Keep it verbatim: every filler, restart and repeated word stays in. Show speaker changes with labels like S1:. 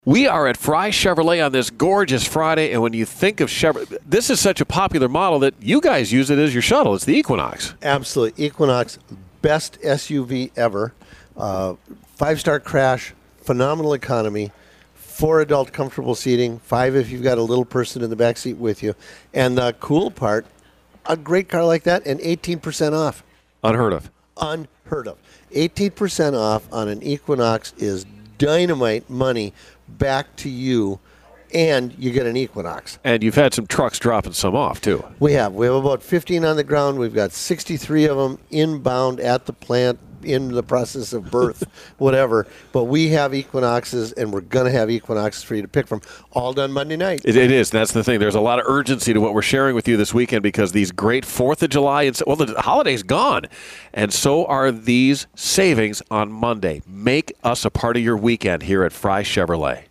S1: We are at Fry Chevrolet on this gorgeous Friday, and when you think of Chevrolet, this is such a popular model that you guys use it as your shuttle. It's the Equinox.
S2: Absolutely. Equinox, best S U V ever. Uh, five-star crash, phenomenal economy, four adult comfortable seating, five if you've got a little person in the back seat with you. And the cool part, a great car like that and eighteen percent off.
S1: Unheard of.
S2: Unheard of. eighteen percent off on an Equinox is dynamite money back to you, and you get an Equinox.
S1: And you've had some trucks dropping some off, too.
S2: We have. We have about fifteen on the ground. We've got sixty-three of them inbound at the plant, in the process of birth, whatever. But we have Equinoxes, and we're going to have Equinoxes for you to pick from, all done Monday night.
S1: It, it is. That's the thing. There's a lot of urgency to what we're sharing with you this weekend because these great fourth of July, and well, the holiday's gone, and so are these savings on Monday. Make us a part of your weekend here at Fry Chevrolet.